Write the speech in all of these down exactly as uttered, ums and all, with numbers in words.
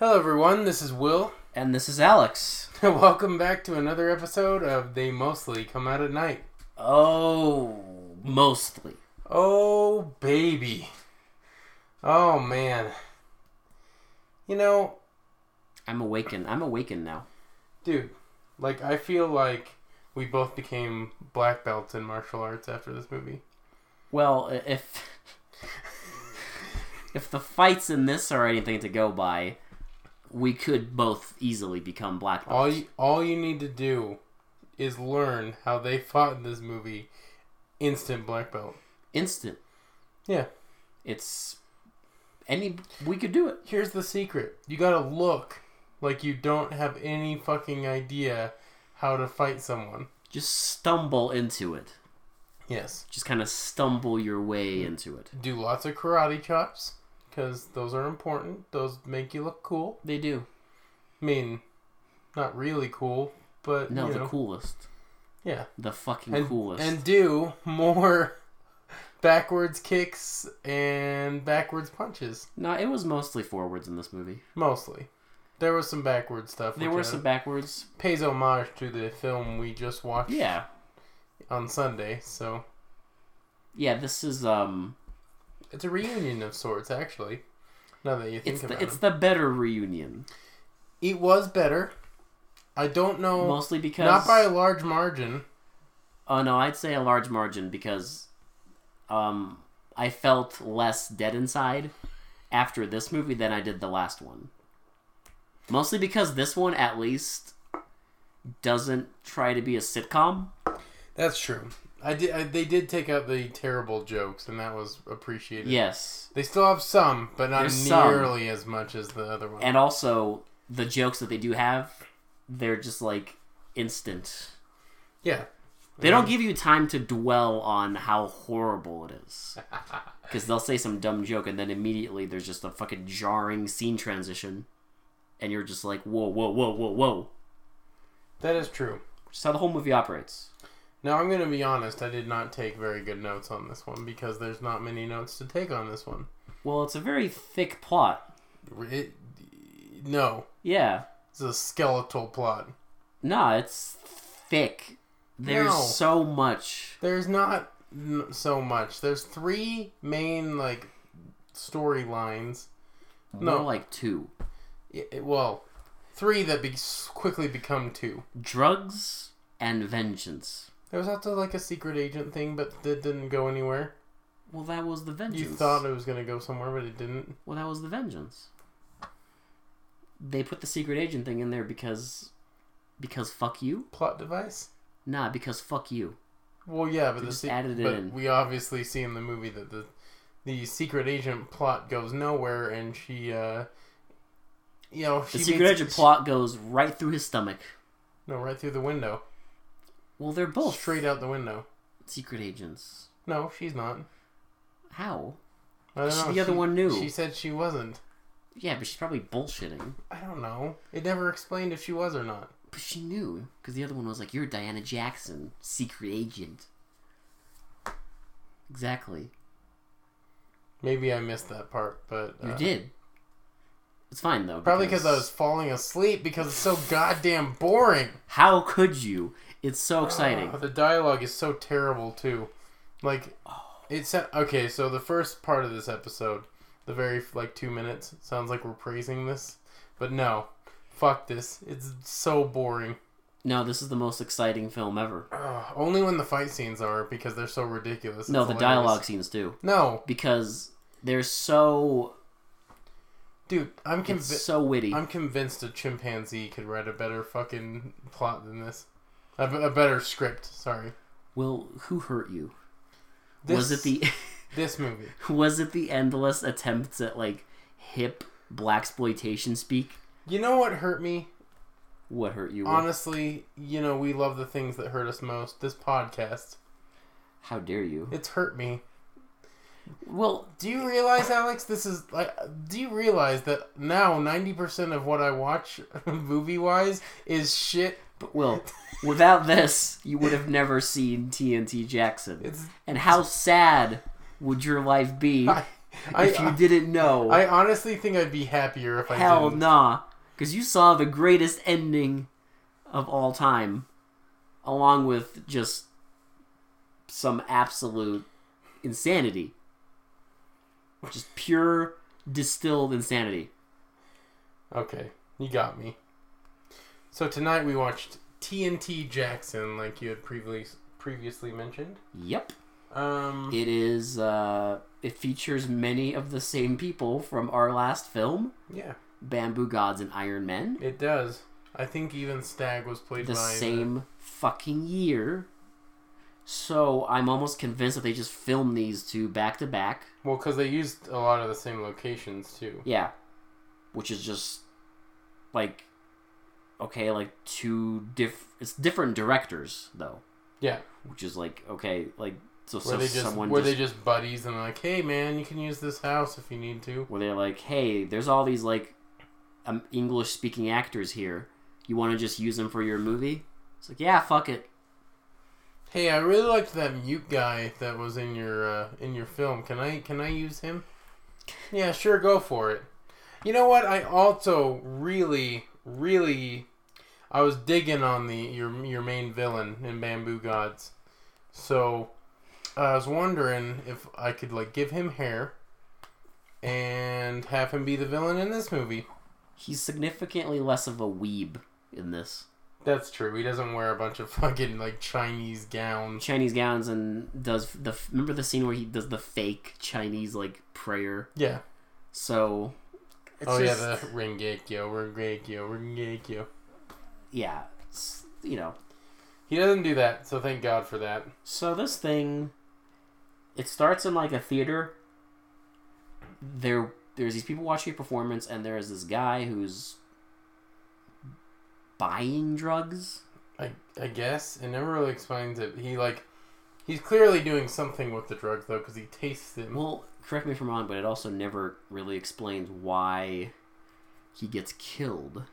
Hello everyone, this is Will. And this is Alex. Welcome back to another episode of They Mostly Come Out at Night. Oh, mostly. Oh, baby. Oh, man. You know... I'm awakened. I'm awakened now. Dude, like, I feel like we both became black belts in martial arts after this movie. Well, if... if the fights in this are anything to go by, we could both easily become black belts. All you, all you need to do is learn how they fought in this movie. Instant black belt. Instant. Yeah. It's... any... we could do it. Here's the secret. You gotta look like you don't have any fucking idea how to fight someone. Just stumble into it. Yes. Just kind of stumble your way into it. Do lots of karate chops, because those are important. Those make you look cool. They do. I mean, not really cool, but, No, you the know. coolest. Yeah. The fucking and, coolest. And do more backwards kicks and backwards punches. No, it was mostly forwards in this movie. Mostly. There was some backwards stuff. There which, were uh, some backwards. pays homage to the film we just watched Yeah. on Sunday, so... Yeah, this is, um... It's a reunion of sorts, actually. Now that you think It's about the, it's it. the better reunion. It was better. I don't know... Mostly because... Not by a large margin. Oh, no, I'd say a large margin because um, I felt less dead inside after this movie than I did the last one. Mostly because this one, at least, doesn't try to be a sitcom. That's true. I did. I, they did take out the terrible jokes, and that was appreciated. Yes. They still have some, but not There's some. nearly as much as the other one. And also, the jokes that they do have, they're just, like, instant. Yeah. They don't give you time to dwell on how horrible it is. Because they'll say some dumb joke, and then immediately there's just a fucking jarring scene transition. And you're just like, whoa, whoa, whoa, whoa, whoa. That is true. Just how the whole movie operates. Now, I'm going to be honest. I did not take very good notes on this one, because there's not many notes to take on this one. Well, it's a very thick plot. It, no. Yeah. It's a skeletal plot. Nah, it's thick. There's No. so much. There's not n- so much. There's three main, like, storylines. More No. like two. Yeah, well, three that be- quickly become two. Drugs and vengeance. There was also, like, a secret agent thing, but that didn't go anywhere. Well, that was the vengeance. You thought it was going to go somewhere, but it didn't. Well, that was the vengeance. They put the secret agent thing in there because... Because fuck you? Plot device? Nah, because fuck you. Well, yeah, but, They the just se- added it but in. we obviously see in the movie that the the secret agent plot goes nowhere, and she, uh... You know, she The secret meets- agent plot goes right through his stomach. No, right through the window. Well, they're both Straight out the window. secret agents. No, she's not. How? I don't She- know. the other She- one knew. She said she wasn't. Yeah, but she's probably bullshitting. I don't know. It never explained if she was or not. But she knew. Because the other one was like, you're Diana Jackson, secret agent. Exactly. Maybe I missed that part, but... Uh, You did. It's fine, though. Probably because I was falling asleep because it's so goddamn boring. How could you? It's so exciting. Uh, the dialogue is so terrible, too. Like, it's... Okay, so the first part of this episode, the very, like, two minutes, sounds like we're praising this. But no. Fuck this. It's so boring. No, this is the most exciting film ever. Uh, only when the fight scenes are, because they're so ridiculous. No, It's the hilarious. dialogue scenes, too. No. Because they're so... Dude, I'm It's convinced... so witty. I'm convinced a chimpanzee could write a better fucking plot than this. A, a better script, sorry. Well, who hurt you? This, was it the... this movie. Was it the endless attempts at, like, hip blaxploitation speak? You know what hurt me? What hurt you? Honestly, you know, we love the things that hurt us most. This podcast. How dare you? It's hurt me. Well, Do you realize, Alex, this is, like, do you realize that now ninety percent of what I watch, movie-wise, is shit? but Will, without this, you would have never seen T N T Jackson. It's And how sad would your life be I, I, if you didn't know. I honestly think I'd be happier if I Hell didn't. nah. Because you saw the greatest ending of all time, along with just some absolute insanity. Just pure, distilled insanity. Okay, you got me. So tonight we watched T N T Jackson, like you had previously previously mentioned. Yep. Um, It is, uh, it features many of the same people from our last film, yeah, Bamboo Gods and Iron Men. it does. I think even Stag was played The by same the... fucking year. So I'm almost convinced that they just filmed these two back to back. Well, because they used a lot of the same locations too. Yeah. Which is just, like, okay, like two diff... It's different directors, though. Yeah. Which is like, okay, like, so, Were so they just someone were just... they just buddies and like, hey man, you can use this house if you need to. Where they're like, hey, there's all these, like, um, English-speaking actors here. You want to just use them for your movie? It's like, yeah, fuck it. Hey, I really liked that mute guy that was in your uh, in your film. Can I can I use him? Yeah, sure, go for it. You know what? I also really, really, I was digging on the your your main villain in Bamboo Gods. So I was wondering if I could like give him hair and have him be the villain in this movie. He's significantly less of a weeb in this. That's true. He doesn't wear a bunch of fucking like Chinese gowns. Chinese gowns and does the remember the scene where he does the fake Chinese like prayer. Yeah. So. It's oh just, yeah, the Rengekyo, Rengekyo, Rengekyo. Yeah, it's, you know. He doesn't do that, so thank God for that. So this thing, it starts in like a theater. There, there's these people watching a performance, and there's this guy who's buying drugs. I I guess it never really explains it. He like, he's clearly doing something with the drugs though, because he tastes them. Well, correct me if I'm wrong, but it also never really explains why he gets killed.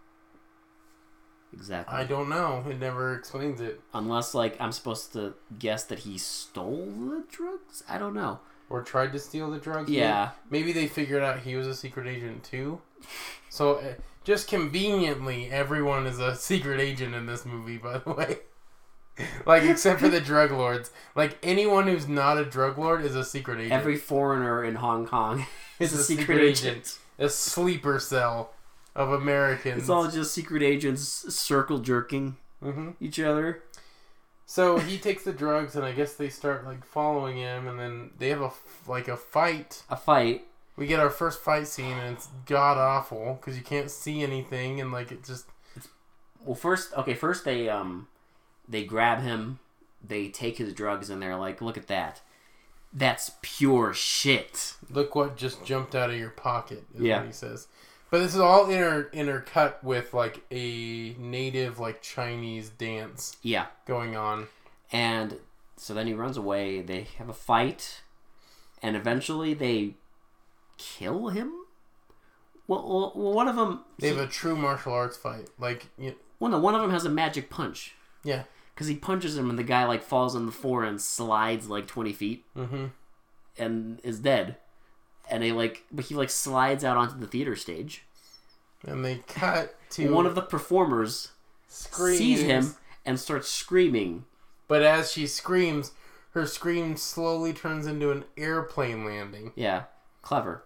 Exactly. I don't know. It never explains it. Unless, like, I'm supposed to guess that he stole the drugs? I don't know. Or tried to steal the drugs. Yeah. Maybe, maybe they figured out he was a secret agent too. So, uh, just conveniently, everyone is a secret agent in this movie, by the way. Like, except for the drug lords. Like, anyone who's not a drug lord is a secret agent. Every foreigner in Hong Kong is a, a secret, secret agent. agent. A sleeper cell of Americans. It's all just secret agents circle jerking mm-hmm. each other. So he takes the drugs, and I guess they start like following him, and then they have a like a fight. A fight. We get our first fight scene, and it's god awful because you can't see anything, and like it just. Well, first, okay, first they um, they grab him, they take his drugs, and they're like, "Look at that, that's pure shit." Look what just jumped out of your pocket. Is Yeah. what he says. But this is all inter intercut with like a native like Chinese dance. Yeah. Going on. And so then he runs away. They have a fight, and eventually they kill him. Well, well one of them. They have a true martial arts fight. Like, you, well, no, one of them has a magic punch. yeah. Because he punches him, and the guy like falls on the floor and slides like twenty feet, Mm-hmm. and is dead. And they like, but he like slides out onto the theater stage. And they cut to One of the performers screams. sees him and starts screaming. But as she screams, her scream slowly turns into an airplane landing. Yeah, clever,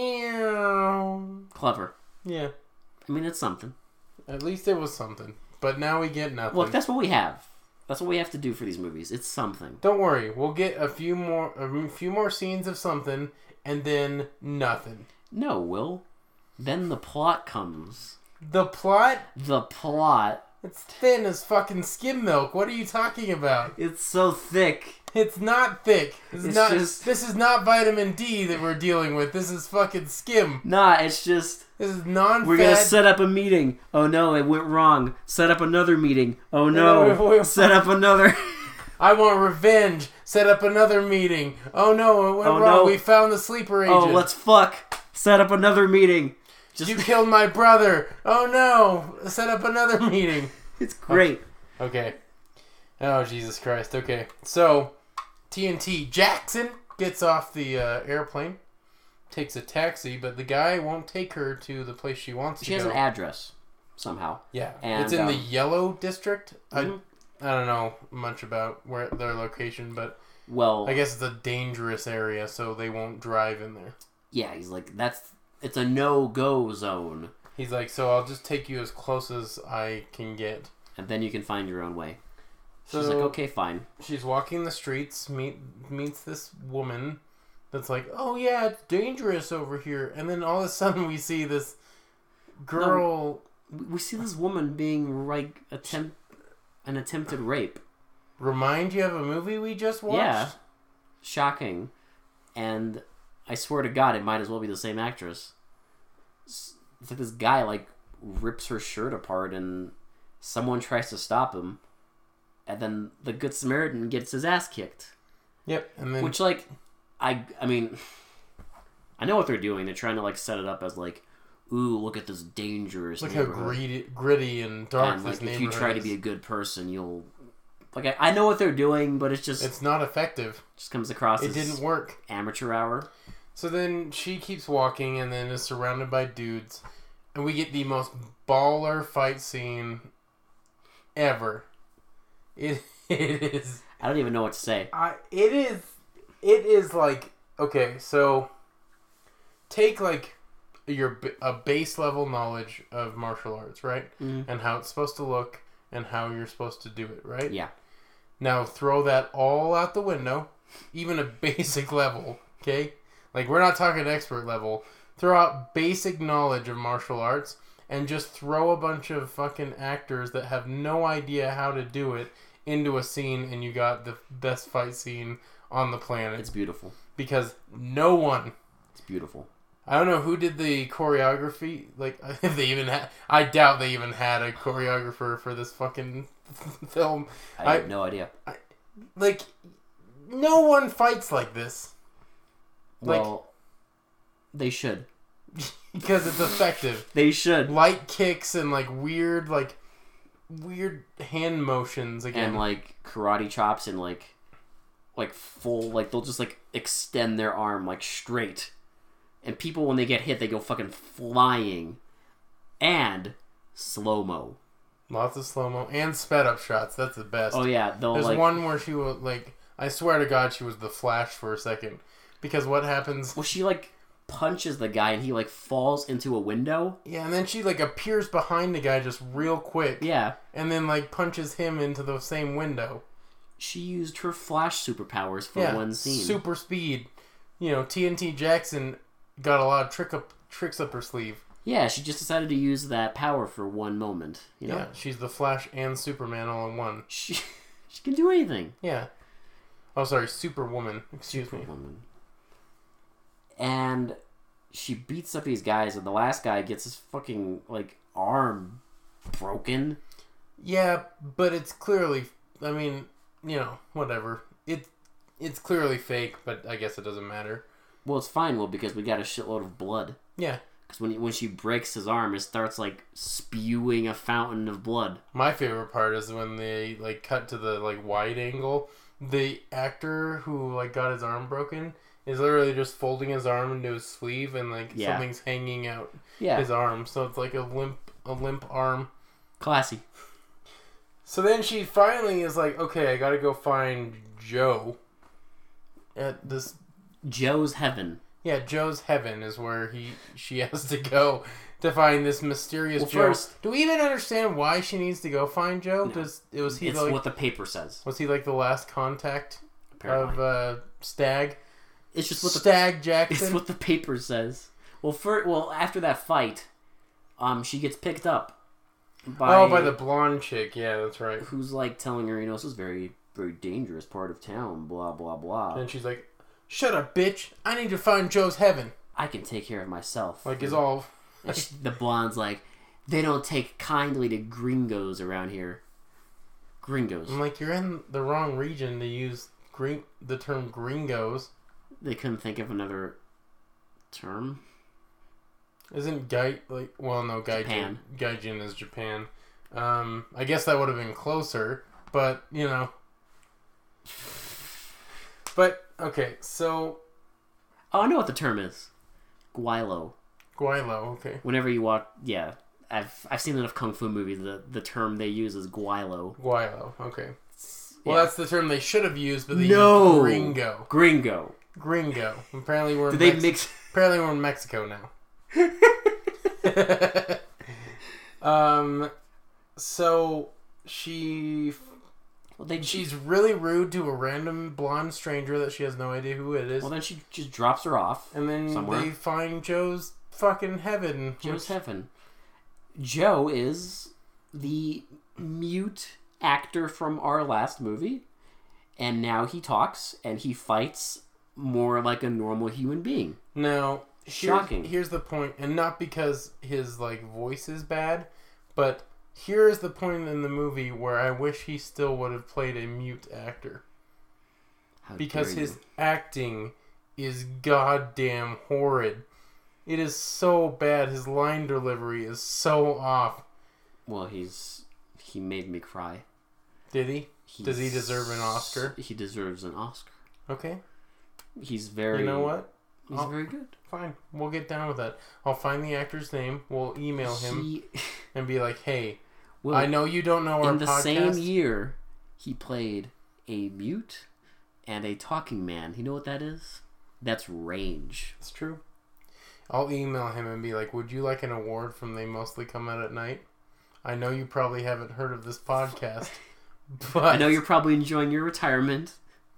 Ew. clever. Yeah. I mean, it's something. At least it was something. But now we get nothing. Well, that's what we have. That's what we have to do for these movies. It's something. Don't worry, we'll get a few more, a few more scenes of something, and then nothing. No, Will. Then the plot comes. The plot? The plot. It's thin as fucking skim milk. What are you talking about? It's so thick. It's not thick. This is It's not. just- This is not vitamin D that we're dealing with. This is fucking skim. Nah, it's just... This is non-fat. We're gonna set up a meeting. Oh no, it went wrong. Set up another meeting. Oh no, No, wait, wait, set up another... I want revenge. Set up another meeting. Oh no, it went Oh, wrong. no. We found the sleeper agent. Oh, let's fuck. Set up another meeting. Just... You killed my brother. Oh no, set up another meeting. It's great. Okay. Oh, Jesus Christ. Okay. So, T N T Jackson gets off the uh, airplane, takes a taxi, but the guy won't take her to the place she wants She to has go. an address somehow. Yeah, And, it's in the um, Yellow District. Mhm. I I don't know much about where their location, but Well, I guess it's a dangerous area, so they won't drive in there. yeah, he's like, that's it's a no-go zone, He's like, so I'll just take you as close as I can get. and then you can find your own way. She's So like, okay, fine. she's walking the streets, meet meets this woman that's like, oh yeah, it's dangerous over here, and then all of a sudden we see this girl. We we see this woman being like attempt an attempted rape. Remind you of a movie we just watched? Yeah, shocking, and I swear to God, it might as well be the same actress. It's it's like this guy like rips her shirt apart, and someone tries to stop him, and then the Good Samaritan gets his ass kicked. Yep, and then Which, like, I I mean, I know what they're doing. They're trying to like set it up as like, ooh, look at this dangerous look how neighborhood. gritty, gritty and dark and this like, if you neighborhood try to is. be a good person, you'll like. I, I know what they're doing, but it's just It's not effective. just comes across It as didn't work. amateur hour. So then she keeps walking and then is surrounded by dudes. And we get the most baller fight scene ever. It, it is... I don't even know what to say. I, it is... It is like... Okay, so... Take like your b- a base level knowledge of martial arts, right? Mhm. And how it's supposed to look and how you're supposed to do it, right? Yeah. Now throw that all out the window, even a basic level, okay? Like, we're not talking expert level. Throw out basic knowledge of martial arts and just throw a bunch of fucking actors that have no idea how to do it into a scene, and you got the best fight scene on the planet. It's beautiful. Because no one... It's beautiful. I don't know who did the choreography. Like, if they even had... I doubt they even had a choreographer for this fucking film. I, I- have no idea. Like, no one fights like this. Like- Well, they should. Because it's effective. They should. Light kicks and, like, weird, like, weird hand motions again. And like karate chops and like, like full, like they'll just like extend their arm like straight. And people, when they get hit, they go fucking flying. And slow-mo. Lots of slow-mo. And sped-up shots. That's the best. Oh, yeah. They'll, There's like... one where she was, like... I swear to God, she was the Flash for a second. Because what happens... Well, she, like, punches the guy and he, like, falls into a window. Yeah, and then she, like, appears behind the guy just real quick. Yeah. And then, like, punches him into the same window. She used her Flash superpowers for Yeah, one scene. super speed. You know, T N T Jackson got a lot of trick up, tricks up her sleeve. Yeah, she just decided to use that power for one moment. You know? Yeah, she's the Flash and Superman all in one. She, she can do anything. Yeah. Oh, sorry, Superwoman. Excuse me. Woman. And she beats up these guys, and the last guy gets his fucking, like, arm broken. Yeah, but it's clearly... I mean, you know, whatever. It, it's clearly fake, but I guess it doesn't matter. Well, it's fine, well, because we got a shitload of blood. Yeah. Because when, when she breaks his arm, it starts, like, spewing a fountain of blood. My favorite part is when they, like, cut to the, like, wide angle. The actor who, like, got his arm broken is literally just folding his arm into his sleeve and, like, Yeah. something's hanging out Yeah. his arm. So it's like a limp, a limp arm. Classy. So then she finally is like, okay, I gotta go find Joe. At this... Joe's Heaven. Yeah, Joe's Heaven is where he she has to go to find this mysterious Well, Joe. first- Do we even understand why she needs to go find Joe? No. Does it was he It's like what the paper says, was he like the last contact apparently. of uh, Stag? it's just what the Stag Jackson. It's what the paper says. Well, for, well, after that fight, um, she gets picked up by, oh, by the blonde chick. Yeah, that's right. who's like telling her, you know, this is very, very dangerous part of town. Blah blah blah. And she's like, "Shut up, bitch! I need to find Joe's Heaven." I can take care of myself. Like is all. And she, the blonde's like, they don't take kindly to gringos around here. Gringos. I'm like, you're in the wrong region to use green the term gringos. They couldn't think of another term. Isn't Gai like well no Gaijin Japan. Gaijin is Japan. Um, I guess that would have been closer, but you know. But okay, so Oh, I know what the term is. Guilo. Guilo, okay. Whenever you watch, yeah, I've I've seen enough kung fu movies. The the term they use is Guilo. Guilo, okay. Well, Yeah. that's the term they should have used, but they No! used gringo. Gringo. Gringo. Apparently we're Did in they Mex- mix? Apparently we're in Mexico now. um, so she Well, they she's really rude to a random blonde stranger that she has no idea who it is, well then she just drops her off. and then somewhere. they find Joe's fucking heaven. Joe's which- heaven. Joe is the mute actor from our last movie, and now he talks and he fights more like a normal human being. Now, here's, Shocking. Here's the point, and not because his like voice is bad, but here is the point in the movie where I wish he still would have played a mute actor, How because dare his you. acting is goddamn horrid. It is so bad. His line delivery is so off. Well, he's he made me cry. Did he? He's, Does he deserve an Oscar? He deserves an Oscar. Okay. He's very. You know what? He's I'll- very good. Fine. We'll get down with that. I'll find the actor's name. We'll email him He, and be like, "Hey, well, I know you don't know our in the podcast." same year, he played a mute and a talking man. You know what that is? That's range. It's true. I'll email him and be like, "Would you like an award from They Mostly Come Out at Night? I know you probably haven't heard of this podcast, but I know you're probably enjoying your retirement.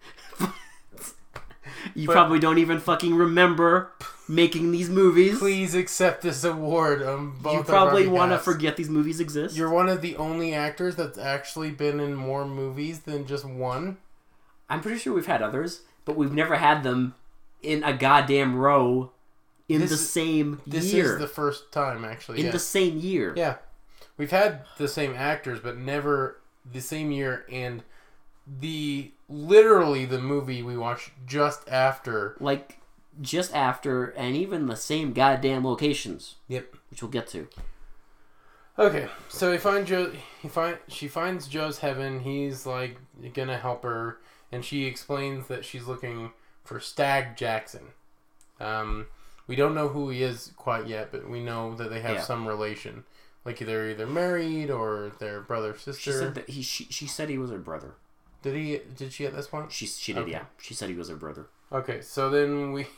You But- probably don't even fucking remember making these movies. please accept this award." Um, both You of probably our want to behalfs. forget these movies exist. You're one of the only actors that's actually been in more movies than just one. I'm pretty sure we've had others, but we've never had them in a goddamn row in This the is- same This year. is the first time, actually. in yeah. the same year. Yeah. We've had the same actors, but never the same year, and the literally the movie we watched just after. Like, just after, and even the same goddamn locations. Yep. Which we'll get to. Okay, so he find Joe. He find she finds Joe's heaven. He's like gonna help her, and she explains that she's looking for Stag Jackson. Um, we don't know who he is quite yet, but we know that they have Yeah. some relation. Like they're either married or they're brother She sister. said that he. She, she said he was her brother. Did he? Did she at this point? She she did. Okay. Yeah. She said he was her brother. Okay, so then we.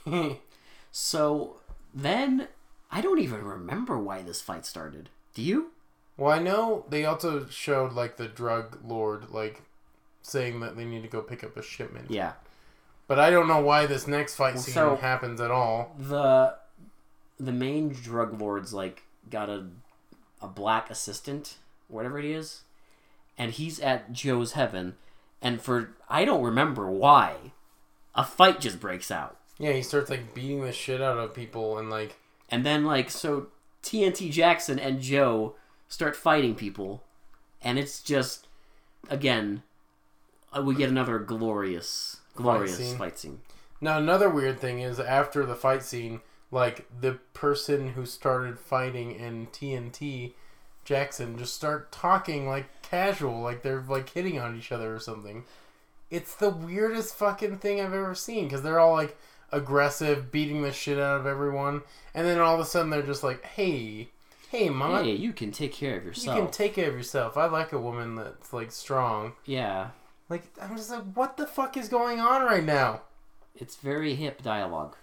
So then I don't even remember why this fight started. Do you? Well, I know they also showed like the drug lord like saying that they need to go pick up a shipment. Yeah. But I don't know why this next fight Well, scene so- happens at all. The the main drug lord's like got a a black assistant, whatever it is, and he's at Joe's heaven, and for I don't remember why, a fight just breaks out. Yeah, he starts like beating the shit out of people and like And then, like, so T N T Jackson and Joe start fighting people, and it's just, again, uh, we get another glorious, glorious scene. fight scene. Now another weird thing is after the fight scene, like the person who started fighting in T N T Jackson just start talking like casual, like they're like hitting on each other or something. It's the weirdest fucking thing I've ever seen because they're all like aggressive, beating the shit out of everyone, and then all of a sudden they're just like, "Hey, hey, mama, Hey, you can take care of you yourself. can take care of yourself. I like a woman that's like strong." yeah, Like I'm just like, what the fuck is going on right now? it's very hip dialogue.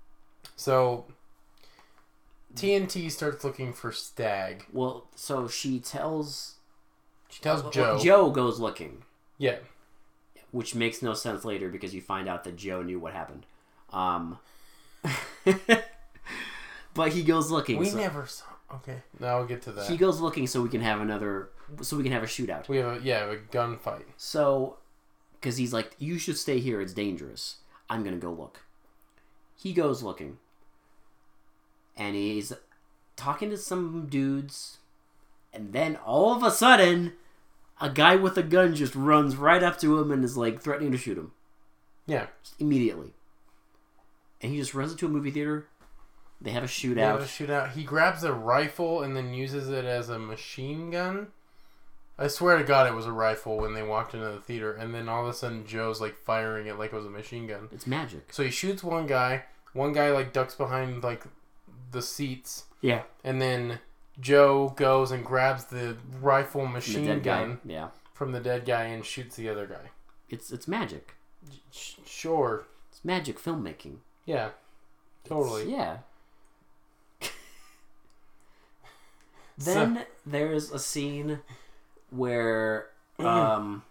So T N T starts looking for Stag. Well, so she tells... She tells well, Joe. Joe goes looking, Yeah. which makes no sense later because you find out that Joe knew what happened. Um, but he goes looking. We so never saw. Okay. Now we'll get to that. He goes looking so we can have another... So we can have a shootout. we have a yeah, a gunfight. So, because he's like, you should stay here, it's dangerous. I'm gonna go look. He goes looking. And he's talking to some dudes. And then all of a sudden, a guy with a gun just runs right up to him and is like threatening to shoot him. Yeah. Just immediately. And he just runs into a movie theater. They have a shootout. They have a shootout. He grabs a rifle and then uses it as a machine gun. I swear to God it was a rifle when they walked into the theater, and then all of a sudden Joe's like firing it like it was a machine gun. It's magic. So he shoots one guy. One guy like ducks behind like the seats. Yeah. And then Joe goes and grabs the rifle machine the dead gun guy. Yeah. from the dead guy and shoots the other guy. It's it's magic. Sh- sure. It's magic filmmaking. Yeah. Totally. It's, yeah. Then So- there's a scene where um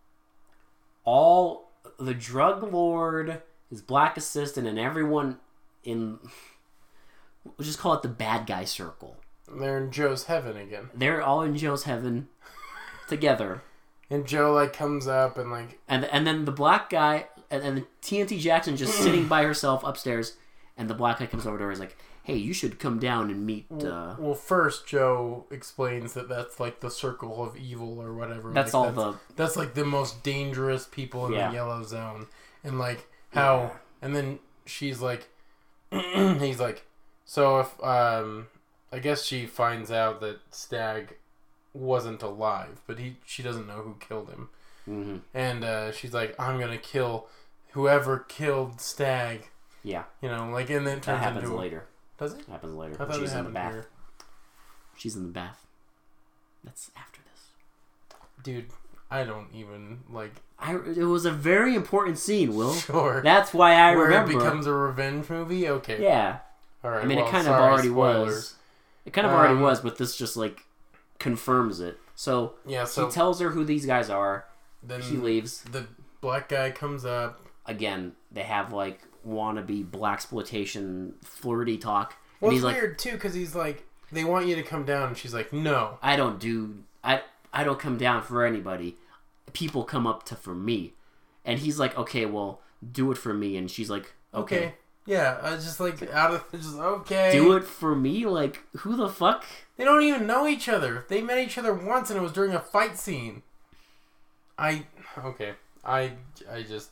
all the drug lord, his black assistant, and everyone in, we'll just call it the bad guy circle. They're in Joe's heaven again. They're all in Joe's heaven together. And Joe, like, comes up and, like... And and then the black guy, and, and T N T Jackson just sitting by herself upstairs, and the black guy comes over to her and is like, hey, you should come down and meet... Uh... Well, first, Joe explains that that's, like, the circle of evil or whatever. That's like, all that's, the... That's, like, the most dangerous people in Yeah. the yellow zone. And, like, how... Yeah. And then she's like... he's like, so if... um, I guess she finds out that Stag wasn't alive, but he she doesn't know who killed him. Mm-hmm. And uh, she's like, I'm going to kill whoever killed Stag. Yeah. You know, like, and then it That turns happens into... later. Does it? Happens later. I thought She's it in the happened bath. here. She's in the bath. That's after this. Dude, I don't even, like... I, it was a very important scene, Will. Sure. That's why I Where remember. it becomes a revenge movie? Okay. Yeah. All right. I mean, well, it kind sorry, of already spoilers. was. It kind of already Um, was, but this just, like, confirms it. So, Yeah, so he tells her who these guys are. then He leaves. the black guy comes up. Again, they have, like, wannabe blaxploitation flirty talk. Well, and it's he's like, weird, too, because he's like, they want you to come down, and she's like, no. I don't do... I, I don't come down for anybody. People come up to for me. And he's like, okay, well, do it for me. And she's like, okay. Okay. Yeah, I was just like, out of, just, okay. Do it for me? Like, who the fuck? They don't even know each other. They met each other once, and it was during a fight scene. I, okay. I, I just...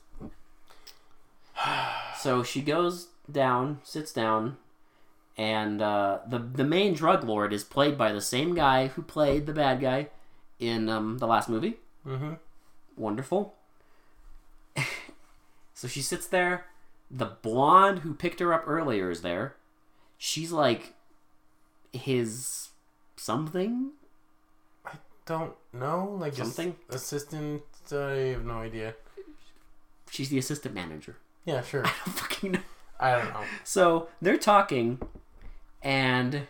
So she goes down, sits down, and uh, the the main drug lord is played by the same guy who played the bad guy in um, the last movie. Mm-hmm. Wonderful. So she sits there. The blonde who picked her up earlier is there. She's like his something. Don't know, like Something? Ass- assistant. I have no idea. She's the assistant manager. Yeah, sure. I don't fucking know. I don't know. So they're talking, and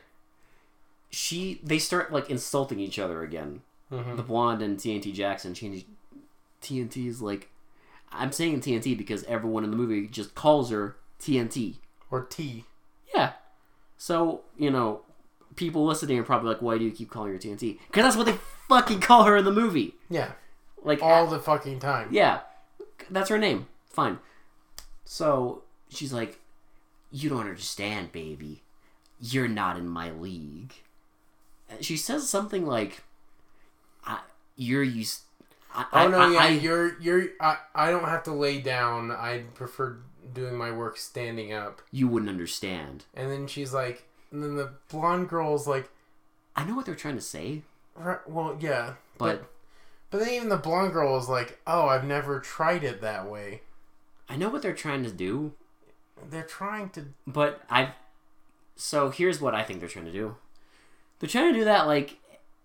she they start like insulting each other again. Mm-hmm. The blonde and T N T Jackson. She, T N T is like, I'm saying T N T because everyone in the movie just calls her T N T. Or T. Yeah. So you know, people listening are probably like, why do you keep calling her T N T? Because that's what they fucking call her in the movie. Yeah. Like All the fucking time. Yeah, that's her name. Fine. So she's like, you don't understand, baby. You're not in my league. And she says something like, I, you're used... I, Oh, no, I, yeah, I, you're... you're. I, I don't have to lay down. I prefer doing my work standing up. You wouldn't understand. And then she's like... And then the blonde girl's like... I know what they're trying to say, "Right, well, yeah. but... But, but then even the blonde girl is like, oh, I've never tried it that way. I know what they're trying to do, They're trying to... but I've... So here's what I think they're trying to do. They're trying to do that, like...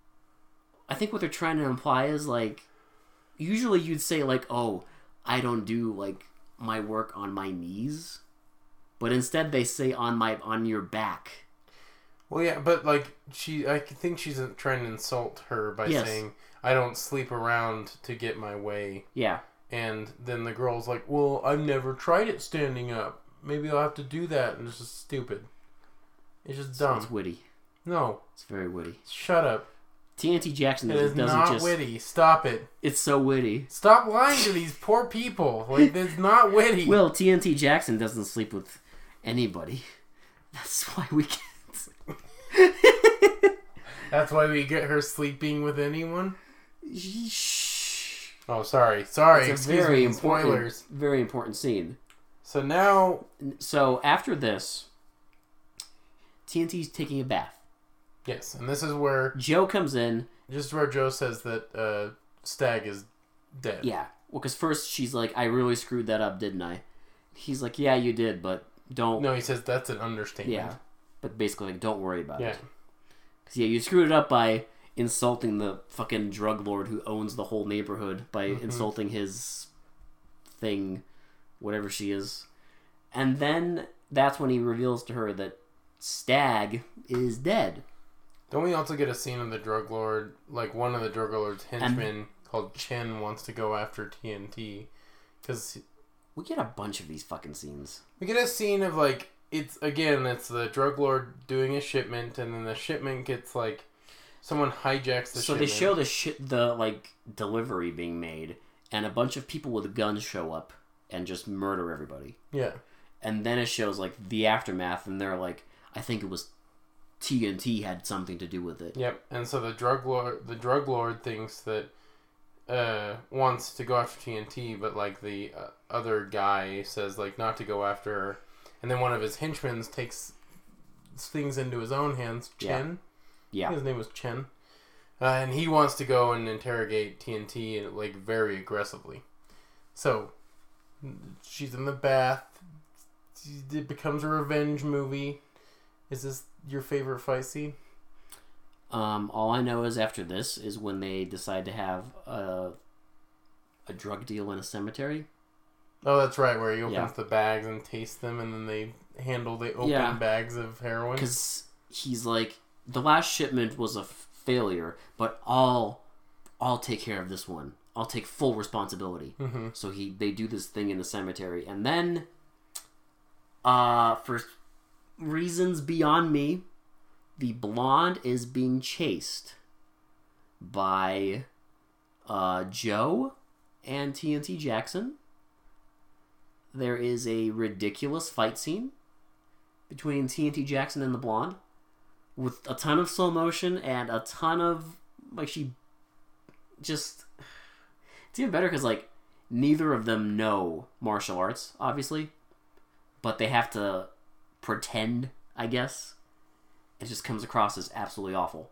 I think what they're trying to imply is, like... Usually you'd say, like, oh, I don't do, like, my work on my knees. But instead they say on my on your back. Well, yeah, but, like, she... I think she's trying to insult her by Yes. saying, I don't sleep around to get my way. Yeah. And then the girl's like, well, I've never tried it standing up. Maybe I'll have to do that. And it's just stupid. It's just dumb. It's witty. No. It's very witty. Shut up. T N T Jackson It doesn't, is doesn't not just... witty. Stop it. It's so witty. Stop lying to these poor people. Like, it's not witty. Well, T N T Jackson doesn't sleep with anybody. That's why we can't... That's why we get her sleeping with anyone? Shh. Oh, sorry. Sorry. It's a Excuse very me. important, Spoilers. very important scene. So now... So after this, T N T's taking a bath. Yes, and this is where... Joe comes in. Just where Joe says that uh, Stag is dead. Yeah. Well, because first she's like, I really screwed that up, didn't I? He's like, yeah, you did, but don't... No, he says that's an understatement. Yeah. but basically, like, don't worry about Yeah. it. Because, yeah, you screwed it up by insulting the fucking drug lord who owns the whole neighborhood by Mm-hmm. insulting his thing, whatever she is. And then that's when he reveals to her that Stag is dead. Don't we also get a scene of the drug lord, like one of the drug lord's henchmen and, called Chen wants to go after T N T? Because we get a bunch of these fucking scenes. We get a scene of, like, it's, again, it's the drug lord doing a shipment, and then the shipment gets, like, someone hijacks the so shipment. So they show the shit, the, like, delivery being made, and a bunch of people with guns show up and just murder everybody. Yeah. And then it shows, like, the aftermath, and they're like, I think it was T N T had something to do with it. Yep. And so the drug lord, the drug lord thinks that uh, wants to go after T N T, but, like, the uh, other guy says, like, not to go after her. And then one of his henchmen takes things into his own hands. Chen. Yeah. His name was Chen. Uh, and he wants to go and interrogate T N T, like, very aggressively. So she's in the bath. It becomes a revenge movie. Is this your favorite fight scene? Um, all I know is after this is when they decide to have a, a drug deal in a cemetery. Oh, that's right, where he opens Yeah. the bags and tastes them, and then they handle the open Yeah. bags of heroin. Because he's like, the last shipment was a f- failure, but I'll, I'll take care of this one. I'll take full responsibility. Mm-hmm. So he, they do this thing in the cemetery, and then, uh, for reasons beyond me, the blonde is being chased by uh, Joe and T N T Jackson. There is a ridiculous fight scene between T N T Jackson and the blonde with a ton of slow motion and a ton of, like, she just... It's even better because, like, neither of them know martial arts, obviously, but they have to pretend, I guess. It just comes across as absolutely awful.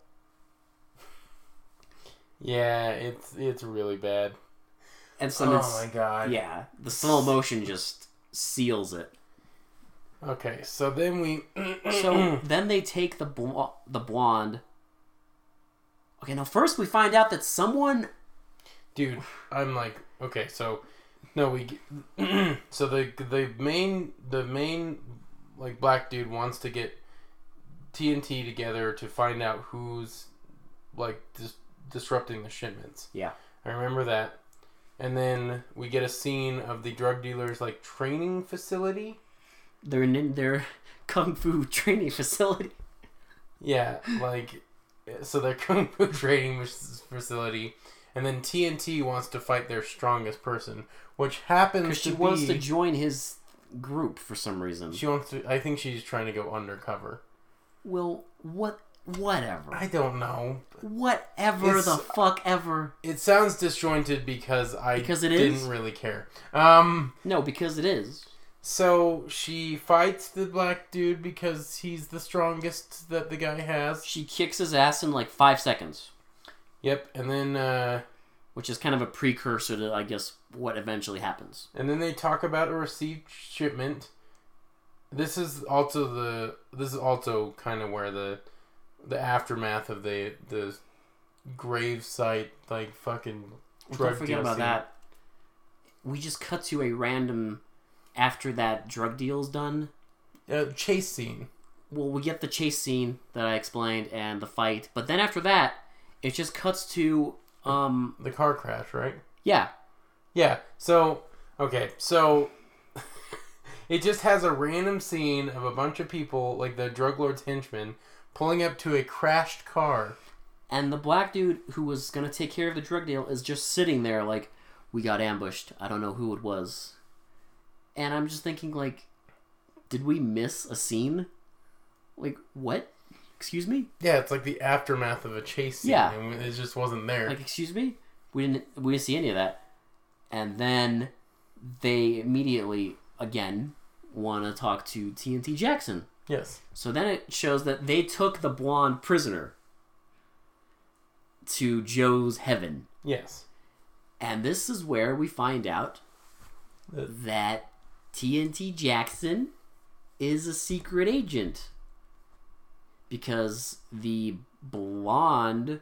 Yeah, it's it's really bad. And some, oh it's, my god. yeah, the slow motion just seals it. Okay, so then we... So then they take the bl- the blonde. Okay, now first we find out that someone... Dude, I'm like, okay, so... No, we... so the the main, the main, like, black dude wants to get T N T together to find out who's, like, dis- disrupting the shipments. Yeah. I remember that. And then we get a scene of the drug dealer's, like, training facility. They're in their kung fu training facility. Yeah, like, so their kung fu training facility. And then T N T wants to fight their strongest person, which happens Because she to wants be... to join his group for some reason. She wants to... I think she's trying to go undercover. Well, what... Whatever. I don't know. Whatever It's- the fuck ever. It sounds disjointed because I Because it didn't is? really care. Um... No, because it is. So she fights the black dude because he's the strongest that the guy has. She kicks his ass in like five seconds. Yep, and then uh, Which is kind of a precursor to, I guess, what eventually happens. and then they talk about a received shipment. This is also the this is also kind of where the the aftermath of the the grave site, like, fucking Well, drug don't forget deal about scene. that. We just cut to a random... After that drug deal's done, Uh, chase scene. well, we get the chase scene that I explained and the fight. But then after that, it just cuts to... um The car crash, right? Yeah. Yeah. So okay, so it just has a random scene of a bunch of people, like the drug lord's henchmen, pulling up to a crashed car. And the black dude who was going to take care of the drug deal is just sitting there like, we got ambushed. I don't know who it was. And I'm just thinking, like, did we miss a scene? Like, what? Excuse me? Yeah, it's like the aftermath of a chase scene. Yeah. And it just wasn't there. Like, excuse me? We didn't we didn't see any of that. And then they immediately, again, want to talk to T N T Jackson. Yes. So then it shows that they took the blonde prisoner to Joe's heaven. Yes. And this is where we find out The- that T N T Jackson is a secret agent. because the blonde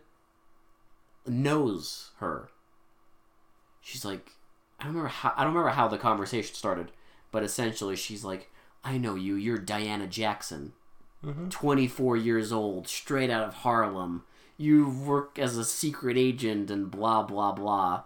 knows her. She's like, I don't remember how I don't remember how the conversation started, but essentially she's like, I know you. You're Diana Jackson, mm-hmm. twenty-four years old, straight out of Harlem. You work as a secret agent and blah blah blah.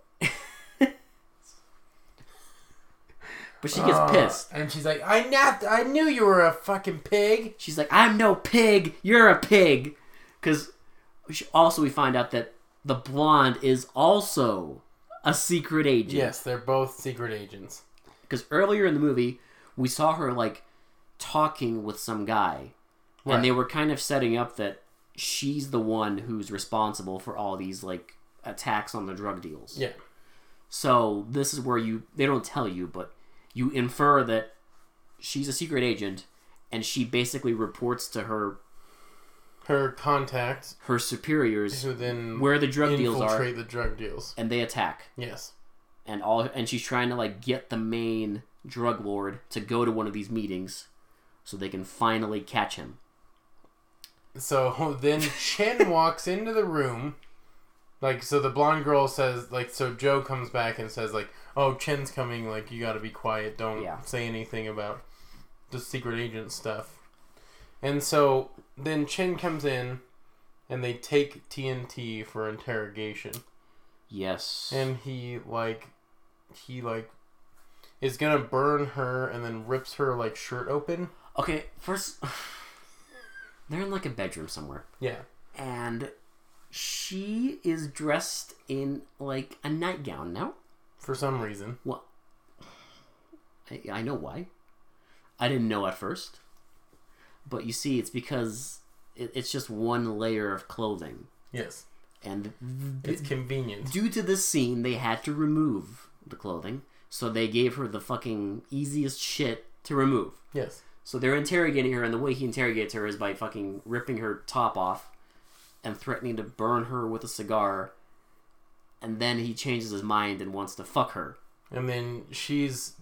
But she gets uh, pissed. And she's like, I not, I knew you were a fucking pig. She's like, I'm no pig. You're a pig. Because also we find out that the blonde is also a secret agent. Yes, they're both secret agents. Because earlier in the movie, we saw her, like, talking with some guy. Right. And they were kind of setting up that she's the one who's responsible for all these, like, attacks on the drug deals. Yeah. So this is where you... They don't tell you, but... You infer that she's a secret agent, and she basically reports to her her contacts, her superiors, who then where the drug deals are, infiltrate the drug deals, and they attack. Yes, and all, and she's trying to like get the main drug lord to go to one of these meetings, so they can finally catch him. So then Chen walks into the room. Like, so the blonde girl says, like, so Joe comes back and says, like, oh, Chen's coming, like, you gotta be quiet, don't yeah. say anything about the secret agent stuff. And so then Chen comes in, and they take T N T for interrogation. Yes. And he, like, he, like, is gonna burn her and then rips her, like, shirt open. Okay, first, they're in, like, a bedroom somewhere. Yeah. And... she is dressed in, like, a nightgown now. For some reason. Well, I, I know why. I didn't know at first. But you see, it's because it, it's just one layer of clothing. Yes. And it's th- convenient. Due to this scene, they had to remove the clothing. So they gave her the fucking easiest shit to remove. Yes. So they're interrogating her, and the way he interrogates her is by fucking ripping her top off and threatening to burn her with a cigar, and then he changes his mind and wants to fuck her. And then she's...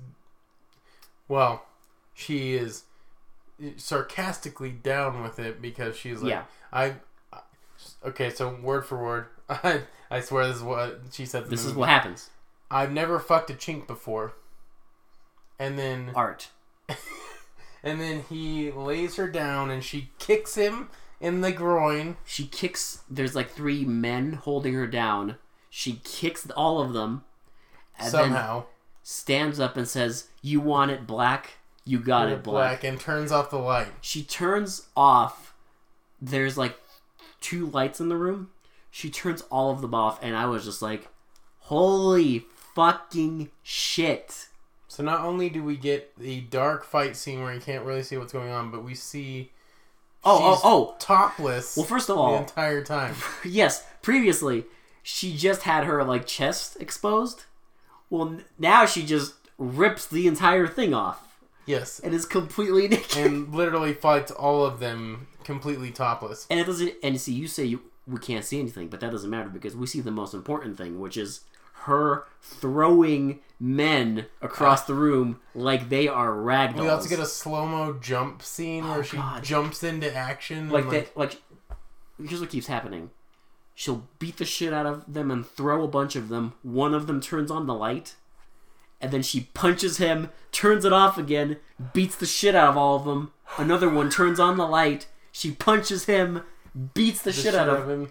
Well, she is sarcastically down with it because she's like... Yeah. I... Okay, so word for word, I, I swear this is what she said. This is what happens. I've never fucked a chink before. And then... Art. And then he lays her down and she kicks him in the groin. She kicks... There's like three men holding her down. She kicks all of them. And Somehow. Then stands up and says, you want it black? You got it black. black. And turns off the light. She turns off... There's like two lights in the room. She turns all of them off. And I was just like, holy fucking shit. So not only do we get the dark fight scene where you can't really see what's going on, but we see... Oh, she's oh, oh. topless. Well, first of all, the entire time. Yes, previously she just had her like chest exposed. Well, now she just rips the entire thing off. Yes, and is completely naked and literally fights all of them completely topless. And it doesn't. And see, you say you, we can't see anything, but that doesn't matter because we see the most important thing, which is her throwing men across uh, the room like they are ragdolls. We also get a slow-mo jump scene oh, where she God. jumps into action. Like, and that, like, here's what keeps happening. She'll beat the shit out of them and throw a bunch of them. One of them turns on the light. And then she punches him, turns it off again, beats the shit out of all of them. Another one turns on the light. She punches him, beats the, the shit, shit out of him.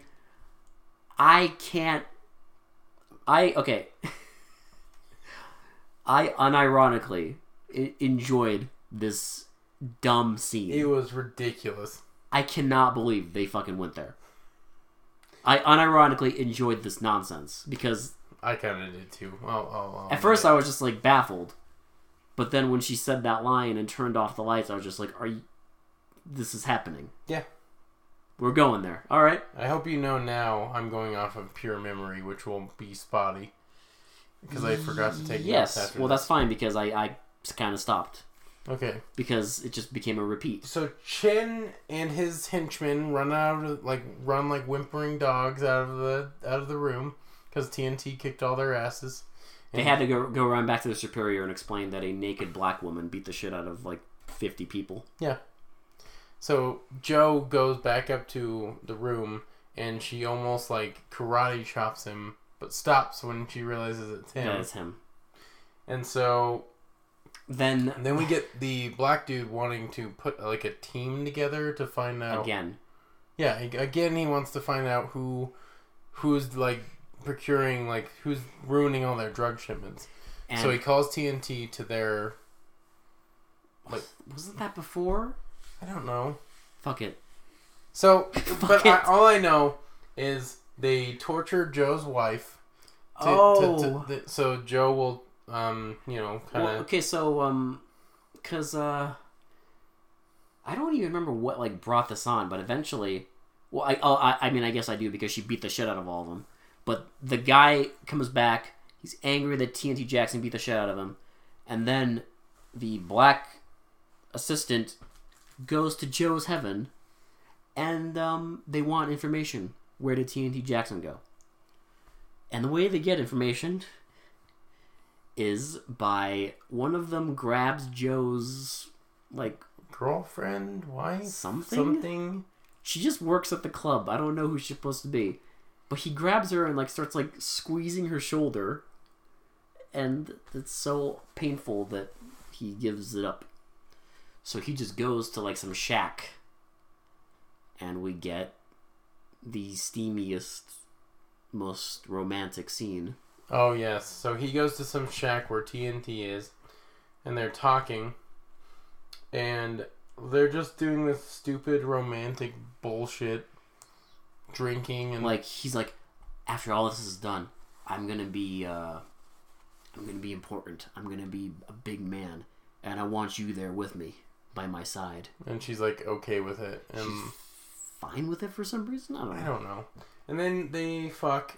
I can't... I, okay. I unironically enjoyed this dumb scene. It was ridiculous. I cannot believe they fucking went there. I unironically enjoyed this nonsense because... I kind of did too. Oh, oh, oh, At first I was just like baffled. But then when she said that line and turned off the lights, I was just like, are you... This is happening. Yeah. We're going there. All right. I hope you know now I'm going off of pure memory, which will be spotty. Because I forgot to take yes. notes after Well, this. that's fine because I, I kind of stopped. Okay. Because it just became a repeat. So Chen and his henchmen run out of like run like whimpering dogs out of the out of the room because T N T kicked all their asses. And they had to go go run back to the superior and explain that a naked black woman beat the shit out of like fifty people. Yeah. So Joe goes back up to the room, and she almost like karate chops him, but stops when she realizes it's him. That is him. And so then then we get the black dude wanting to put like a team together to find out again. Yeah, again he wants to find out who who's like procuring like who's ruining all their drug shipments. And so he calls T N T to their like wasn't that before? I don't know. Fuck it. So, Fuck but it. I, all I know is they tortured Joe's wife. To, oh. To, to, the, so Joe will, um, you know, kind of. Well, okay, so um, cause uh, I don't even remember what like brought this on, but eventually, well, I, oh, I, I mean, I guess I do because she beat the shit out of all of them. But the guy comes back. He's angry that T N T Jackson beat the shit out of him, and then the black assistant goes to Joe's heaven, and um, they want information. Where did T N T Jackson go? And the way they get information is by one of them grabs Joe's like girlfriend, wife, something. Something. She just works at the club. I don't know who she's supposed to be, but he grabs her and like starts like squeezing her shoulder, and it's so painful that he gives it up. So he just goes to like some shack, and we get the steamiest, most romantic scene. Oh yes, so he goes to some shack where T N T is, and they're talking, and they're just doing this stupid romantic bullshit, drinking and like he's like, after all this is done, I'm gonna be, uh, I'm gonna be important. I'm gonna be a big man, and I want you there with me. By my side. And she's like okay with it. And she's fine with it for some reason? I don't know. I don't know. And then they fuck.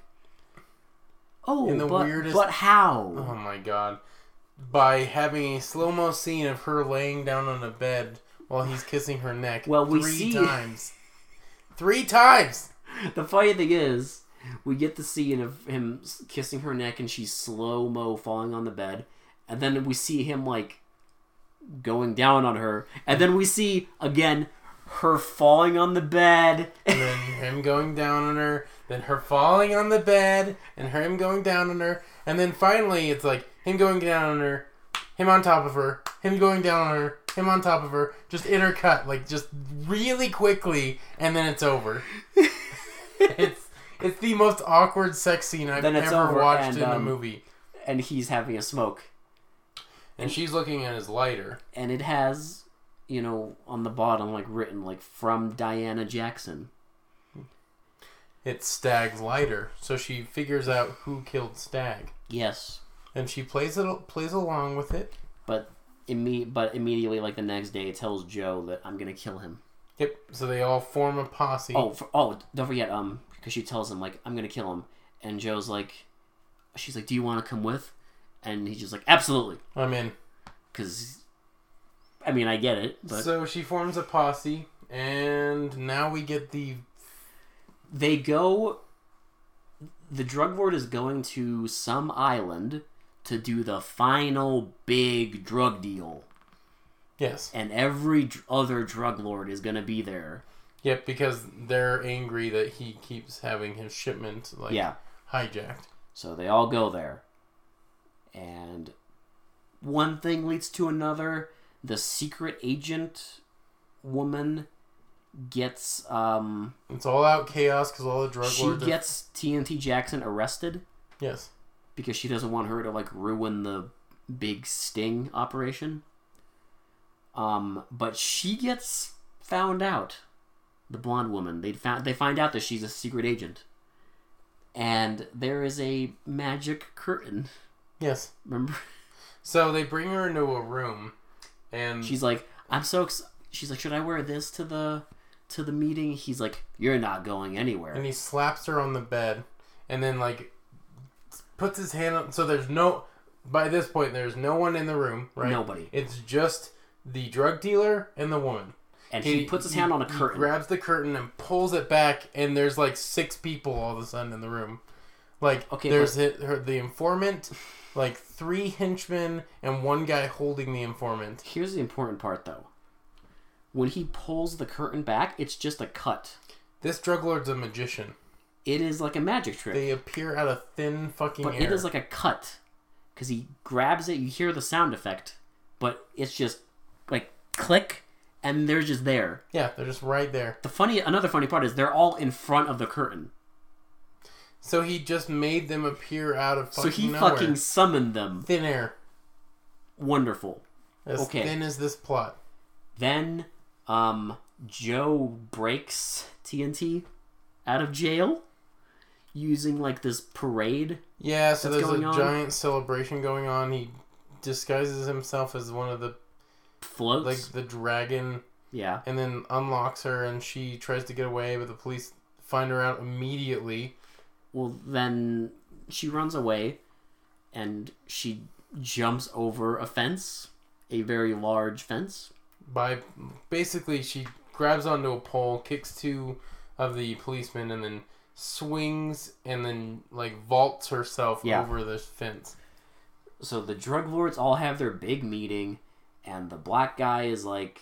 Oh, in the but, weirdest... but how? Oh my god. By having a slow-mo scene of her laying down on a bed while he's kissing her neck. Well, we three see... times. Three times! The funny thing is, we get the scene of him kissing her neck and she's slow-mo falling on the bed. And then we see him, like, going down on her, and then we see again her falling on the bed, and then him going down on her, then her falling on the bed, and him going down on her, and then finally it's like him going down on her, him on top of her, him going down on her, him on top of her, just intercut like just really quickly, and then it's over. it's it's the most awkward sex scene I've ever watched and, in um, a movie. And he's having a smoke. And she's looking at his lighter. And it has, you know, on the bottom, like, written, like, from Diana Jackson. It's Stag's lighter. So she figures out who killed Stag. Yes. And she plays it plays along with it. But, imme- but immediately, like, the next day, it tells Joe that I'm going to kill him. Yep. So they all form a posse. Oh, for, oh, don't forget, um, because she tells him, like, I'm going to kill him. And Joe's like, she's like, do you want to come with? And he's just like, absolutely. I'm in. Because, I mean, I get it. But so she forms a posse, and now we get the... They go... The drug lord is going to some island to do the final big drug deal. Yes. And every other drug lord is going to be there. Yep, because they're angry that he keeps having his shipment, like, yeah. hijacked. So they all go there. And one thing leads to another. The secret agent woman gets... um It's all out chaos because all the drug she lords... She gets are... T N T Jackson arrested. Yes. Because she doesn't want her to, like, ruin the big sting operation. Um, But she gets found out. The blonde woman. They found They find out that she's a secret agent. And there is a magic curtain... Yes. Remember? So they bring her into a room, and she's like, "I'm so." Ex-. She's like, "Should I wear this to the to the meeting?" He's like, "You're not going anywhere." And he slaps her on the bed, and then like puts his hand on. So there's no. By this point, there's no one in the room, right? Nobody. It's just the drug dealer and the woman. And he, he puts his hand on a curtain. He grabs the curtain and pulls it back, and there's like six people all of a sudden in the room. Like okay, there's but... it, her, the informant. Like, three henchmen and one guy holding the informant. Here's the important part, though. when he pulls the curtain back, it's just a cut. This drug lord's a magician. It is like a magic trick. They appear out of thin fucking but air. it is like a cut. Because he grabs it, you hear the sound effect, but it's just like click, and they're just there. Yeah, they're just right there. The funny, another funny part is they're all in front of the curtain. So he just made them appear out of fucking So he nowhere. fucking summoned them. Thin air. Wonderful. As Okay. thin as this plot. Then, um, Joe breaks T N T out of jail using like this parade. Yeah, so that's there's a going on. giant celebration going on. He disguises himself as one of the, Floats. like, the dragon, yeah. and then unlocks her, and she tries to get away, but the police find her out immediately. Well, then she runs away, and she jumps over a fence, a very large fence. By basically, she grabs onto a pole, kicks two of the policemen, and then swings and then like vaults herself Yeah. over the fence. So the drug lords all have their big meeting, and the black guy is like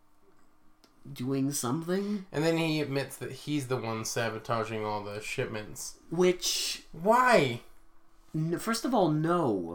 doing something, And then he admits that he's the one sabotaging all the shipments. which, Why? n- first of all, no.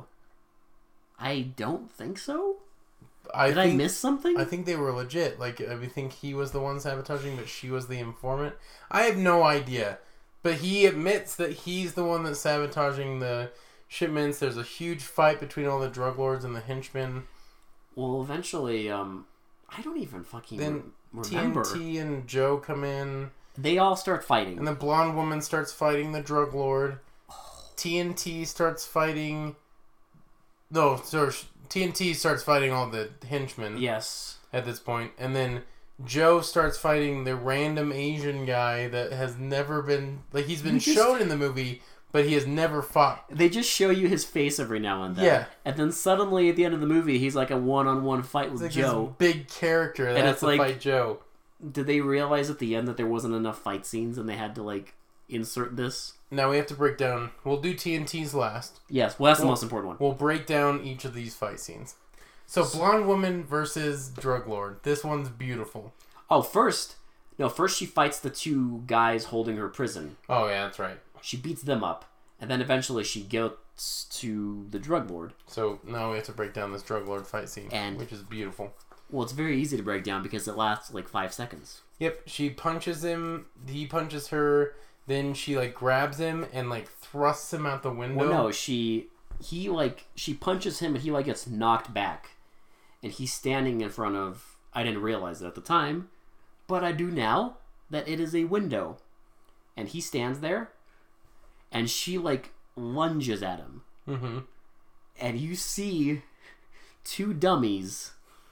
I don't think so. I Did think, I miss something? I think they were legit. Like, I think he was the one sabotaging, but she was the informant. I have no idea. But he admits that he's the one that's sabotaging the shipments. There's a huge fight between all the drug lords and the henchmen. Well, eventually, um, I don't even fucking Then re- remember. T N T and Joe come in, They all start fighting. and the blonde woman starts fighting the drug lord. T N T starts fighting... No, sorry, T N T starts fighting all the henchmen. Yes. At this point, and then Joe starts fighting the random Asian guy that has never been like he's been You just- shown in the movie, but he has never fought. They just show you his face every now and then. Yeah. And then suddenly at the end of the movie, he's like a one-on-one fight It's with like Joe. this big character that And has it's to like- fight Joe. Did they realize at the end that there wasn't enough fight scenes and they had to like insert this? Now we have to break down. We'll do T N T's last. Yes. Well, that's the Well- most important one. We'll break down each of these fight scenes. So blonde woman versus drug lord. This one's beautiful. Oh, first, no, first she fights the two guys holding her prison. Oh yeah, that's right. She beats them up, and then eventually she gets to the drug lord. So now we have to break down this drug lord fight scene, And- which is beautiful. Well, it's very easy to break down because it lasts like five seconds. Yep, she punches him, he punches her, then she like grabs him and like thrusts him out the window. Well, no, she he like she punches him and he like gets knocked back, and he's standing in front of. I didn't realize it at the time, but I do now that it is a window, and he stands there, and she like lunges at him, Mm-hmm. and you see two dummies,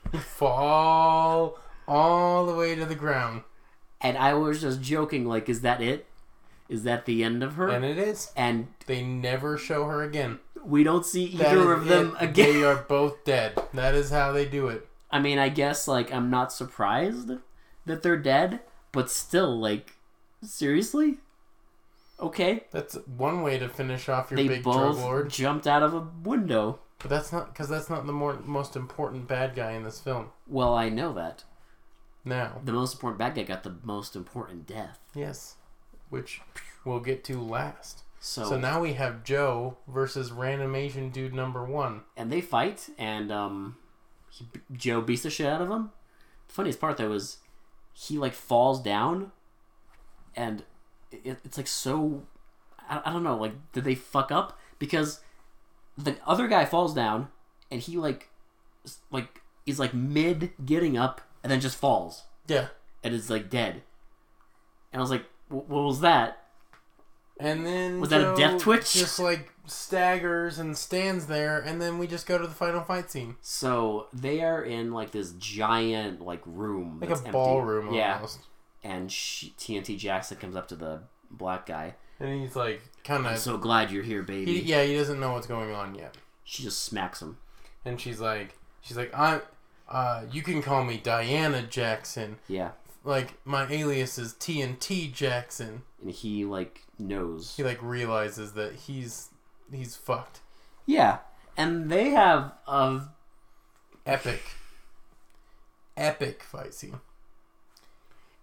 Fall all the way to the ground. and I was just joking like, is that it? Is that the end of her? And it is. And They never show her again. we don't see That either is of them it. again. They are both dead. That is how they do it. I mean, I guess, like, I'm not surprised that they're dead, but still, like, seriously? Okay. That's one way to finish off your They big drug both lord. jumped out of a window. But that's not because that's not the more most important bad guy in this film. Well, I know that. Now, The most important bad guy got the most important death. yes, which we'll get to last. So, So now we have Joe versus random Asian dude number one. and they fight, and um, he, Joe beats the shit out of him. The funniest part, though, is he, like, falls down, and it, it's, like, so... I, I don't know, like, did they fuck up? Because the other guy falls down, and he, like, s- like is, like, mid getting up, and then just falls, Yeah. and is, like, dead. And I was like, "Wh- what was that? And then Was that a Joe death twitch? Just like staggers and stands there, and then we just go to the final fight scene, So they are in like this giant like room, like that's a empty. ballroom Yeah, almost. and she, T N T Jackson comes up to the black guy. And he's like, kind I'm of, so glad you're here, baby. he, yeah, he doesn't know what's going on yet. She just smacks him. And she's like, she's like, I'm, uh, you can call me Diana Jackson. Yeah, Like my alias is T N T Jackson. and he like knows. He like realizes that he's he's fucked. Yeah, and they have a Epic, epic fight scene.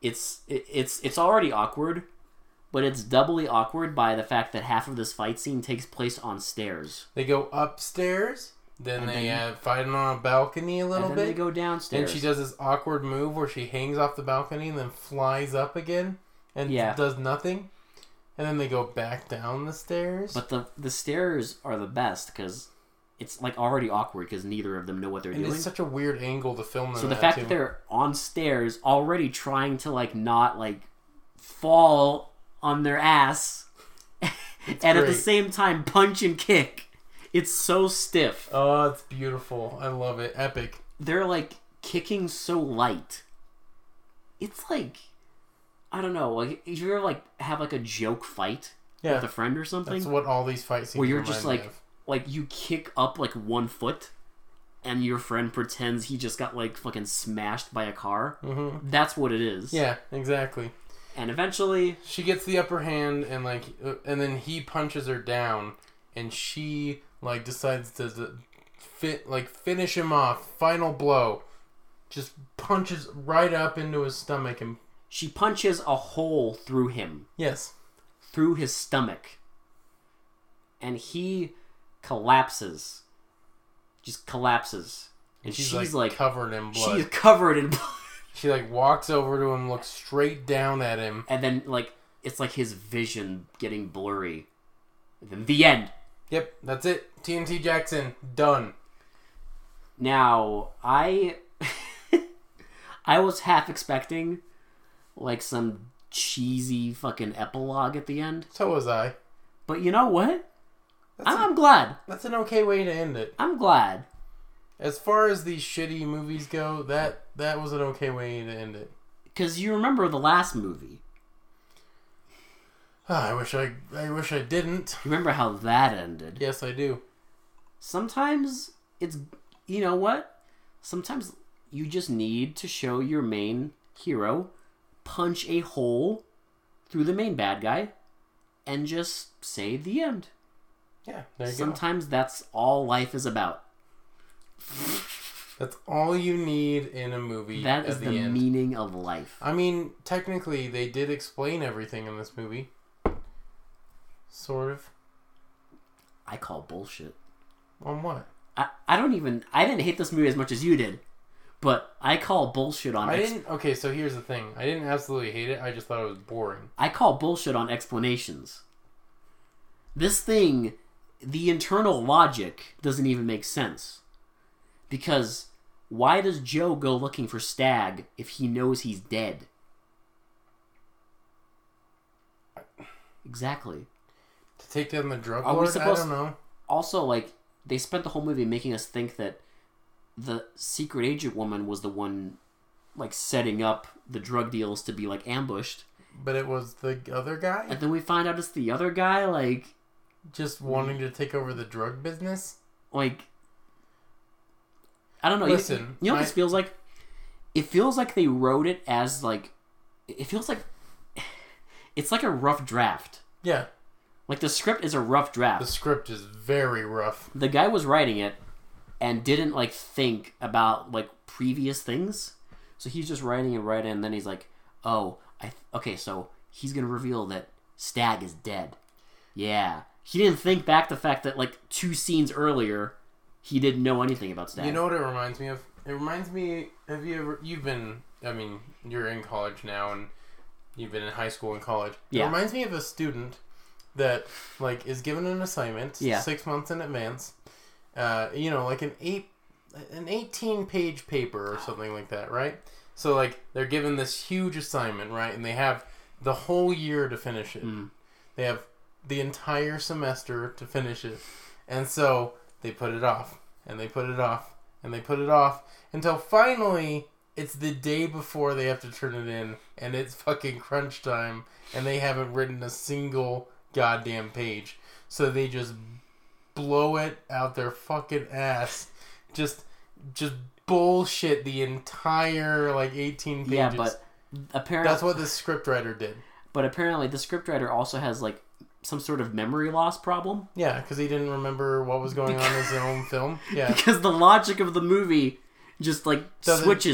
it's it, it's it's already awkward, but it's doubly awkward by the fact that half of this fight scene takes place on stairs. They go upstairs, then And they then- uh, fight on a balcony a little And then bit. they go downstairs. And she does this awkward move where she hangs off the balcony and then flies up again and Yeah. does nothing. And then they go back down the stairs. But the the stairs are the best because it's like already awkward because neither of them know what they're and doing. it's such a weird angle to film them So the at, fact too. that they're on stairs already trying to like not like fall on their ass and at the great. same time punch and kick. It's so stiff. Oh, it's beautiful. I love it. Epic. They're like kicking so light. It's like I don't know, like if you ever like have like a joke fight Yeah. with a friend or something That's what all these fight scenes where you're remind just me like of. like you kick up like one foot and your friend pretends he just got like fucking smashed by a car. Mm-hmm. That's what it is. Yeah, exactly. And eventually She gets the upper hand and like uh, and then he punches her down and she like decides to z- fit like finish him off, final blow. Just punches right up into his stomach and she punches a hole through him, yes. through his stomach. And he collapses. Just collapses. And she's, she's, like, like, covered in blood. she's covered in blood. She like walks over to him, looks straight down at him. And then like it's like his vision getting blurry. And then the end. Yep, that's it. T N T Jackson done. Now, I I was half expecting like some cheesy fucking epilogue at the end. So was I. But you know what? That's, I'm, a, I'm glad. that's an okay way to end it. I'm glad. As far as these shitty movies go, that that was an okay way to end it. Because you remember the last movie. Ah, I wish I I wish I didn't. You remember how that ended? Yes, I do. Sometimes it's, you know what? Sometimes you just need to show your main hero punch a hole through the main bad guy and just say the end. Yeah, there you Sometimes that's all life is about. go. That's all you need in a movie. That at is the, the end. meaning of life. I mean, technically, they did explain everything in this movie. Sort of. I call bullshit. On what? I, I don't even... I didn't hate this movie as much as you did. But I call bullshit on... I ex- didn't. Okay, so here's the thing. I didn't absolutely hate it. I just thought it was boring. I call bullshit on explanations. This thing, the internal logic doesn't even make sense. Because why does Joe go looking for Stag if he knows he's dead? Exactly. To take down the drug Are we lord? I supposed- don't know. Also, like, they spent the whole movie making us think that the secret agent woman was the one, like, setting up the drug deals to be, like, ambushed. But it was the other guy? And then we find out it's the other guy, like... Just wanting to take over the drug business? Like... I don't know. You- Listen, you, know what I- this feels like? It feels like they wrote it as, like... It feels like... It's like a rough draft. Yeah. Like, the script is a rough draft. The script is very rough. The guy was writing it and didn't like think about like previous things, so he's just writing and writing, and then he's like, "Oh, I th- okay, so he's gonna reveal that Stag is dead." Yeah, he didn't think back the fact that like two scenes earlier, he didn't know anything about Stag. You know what it reminds me of? It reminds me. Have you ever? You've been. I mean, you're in college now, and you've been in high school and college. It Yeah. reminds me of a student that like is given an assignment Yeah. six months in advance. Uh, you know, like an eight, an eighteen page paper or something like that, right? So like they're given this huge assignment, right? And they have the whole year to finish it. Mm. They have the entire semester to finish it, and so they put it off, and they put it off, and they put it off until finally it's the day before they have to turn it in, and it's fucking crunch time, and they haven't written a single goddamn page. So they just blow it out their fucking ass. Just just bullshit the entire like eighteen pages. Yeah, but apparently that's what the scriptwriter did. But apparently, the scriptwriter also has like some sort of memory loss problem. Yeah, because he didn't remember what was going on in his own film. Yeah, Because the logic of the movie just like Doesn't- switches.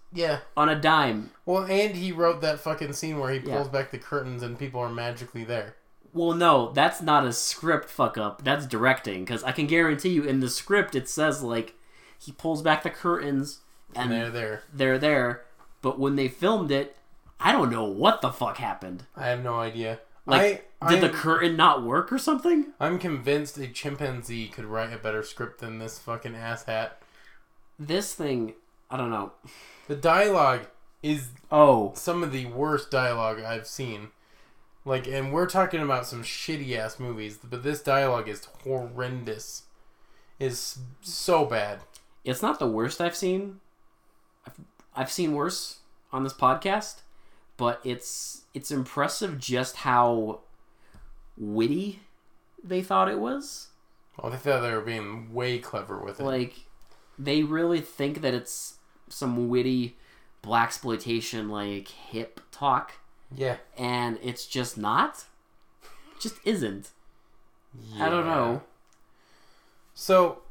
Yeah. On a dime. Well, and he wrote that fucking scene where he Yeah. pulls back the curtains and people are magically there. Well, no, that's not a script fuck up. That's directing. Because I can guarantee you in the script it says, like, he pulls back the curtains and, And they're there. They're there. But when they filmed it, I don't know what the fuck happened. I have no idea. Like, I, did I'm, the curtain not work or something? I'm convinced a chimpanzee could write a better script than this fucking asshat. This thing, I don't know. The dialogue is Oh. some of the worst dialogue I've seen. Like, and we're talking about some shitty ass movies, but this dialogue is horrendous. Is so bad. It's not the worst I've seen. I've, I've seen worse on this podcast, but it's it's impressive just how witty they thought it was. Oh, they thought they were being way clever with it. Like, they really think that it's some witty blaxploitation, like, hip talk, yeah. and it's just not. It just isn't. yeah. I don't know. So,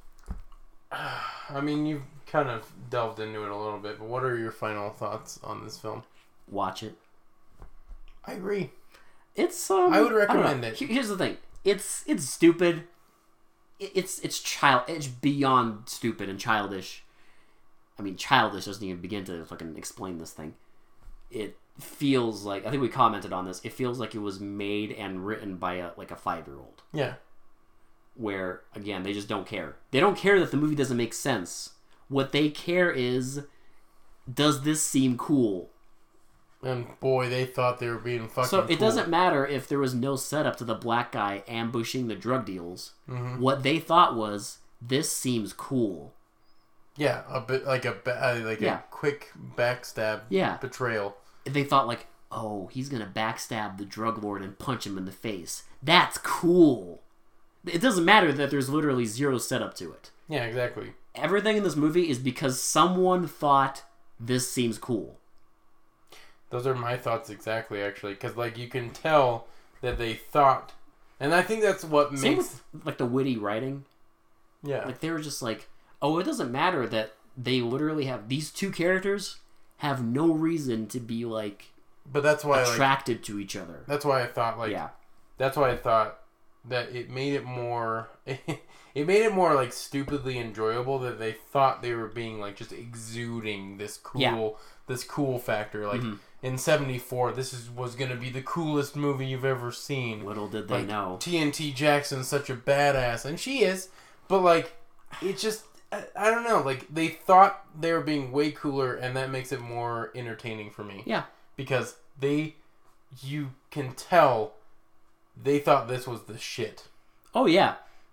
I mean, you've kind of delved into it a little bit, but what are your final thoughts on this film? Watch it. I agree. It's um. I would don't recommend know. it. Here- Here's the thing. It's it's stupid. It- It's it's child. It's beyond stupid and childish. I mean, childish doesn't even begin to fucking explain this thing. It feels like, I think we commented on this. It feels like it was made and written by a like a five year old. Yeah. Where again, they just don't care. They don't care that the movie doesn't make sense. What they care is, does this seem cool? And boy, they thought they were being fucking So it cool. doesn't matter if there was no setup to the black guy ambushing the drug deals. Mm-hmm. What they thought was, this seems cool. Yeah, a bit like a ba- uh, like Yeah. a quick backstab Yeah. betrayal. They thought like, oh, he's gonna backstab the drug lord and punch him in the face. That's cool. It doesn't matter that there's literally zero setup to it. Yeah, exactly. Everything in this movie is because someone thought this seems cool. Those are my thoughts exactly, actually, because like you can tell that they thought, and I think that's what Same makes with, like the witty writing. yeah. Like they were just like, oh, it doesn't matter that they literally have these two characters have no reason to be like But that's why like attracted to each other. that's why I thought like Yeah. that's why I thought that it made it more it made it more like stupidly enjoyable that they thought they were being like just exuding this cool Yeah. this cool factor like Mhm. in seventy-four this is was going to be the coolest movie you've ever seen. Little did they Like, know. T N T Jackson's such a badass, and she is, but like it just I, I don't know, like they thought they were being way cooler, and that makes it more entertaining for me. Yeah. Because they you can tell they thought this was the shit. Oh yeah.